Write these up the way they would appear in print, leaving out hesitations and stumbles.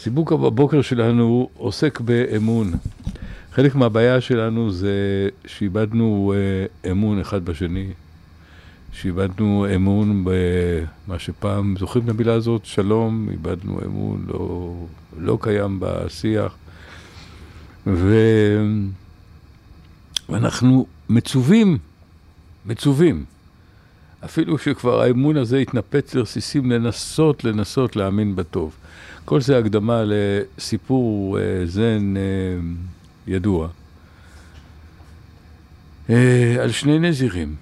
סיפור בבוקר שלנו עוסק באמון. חלק מהבעיה שלנו זה שאיבדנו אמון אחד בשני. שאיבדנו אמון במה שפעם, זוכרים את המילה הזאת? שלום, איבדנו אמון, לא קיים בשיח. ואנחנו מצווים. אפילו שכבר האמון הזה התנפץ לרסיסים לנסות להאמין בטוב. כל זה הקדמה לסיפור זן ידוע. על שני נזירים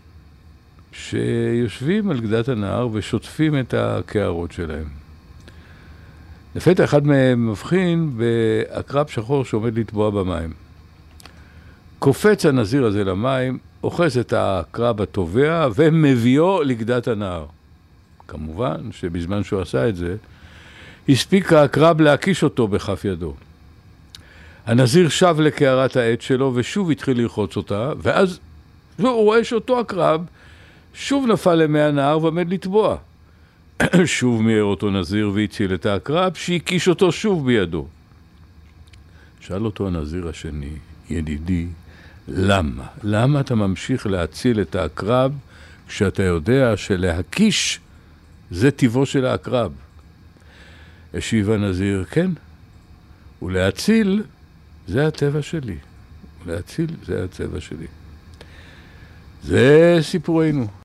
שיושבים על גדת הנהר ושוטפים את הקערות שלהם. לפתע אחד מהם מבחין בעקרב שחור שעומד לטבוע במים. קופץ הנזיר הזה למים, אוחז את העקרב הטובע ומביאו לגדת הנהר. כמובן שבזמן שהוא עשה את זה, הספיק העקרב להקיש אותו בכף ידו. הנזיר שב לקערת העץ שלו ושוב התחיל לרחוץ אותה, ואז הוא רואה שאותו עקרב שוב נפל למי הנהר ועמד לטבוע. שוב מיהר אותו נזיר והציל את העקרב שהקיש אותו שוב בידו. שאל אותו הנזיר השני, ידידי, למה? למה אתה ממשיך להציל את העקרב כשאתה יודע שלהקיש זה טבעו של העקרב? השיב הנזיר, כן, ולהציל זה הטבע שלי. להציל זה הטבע שלי. זה סיפורנו.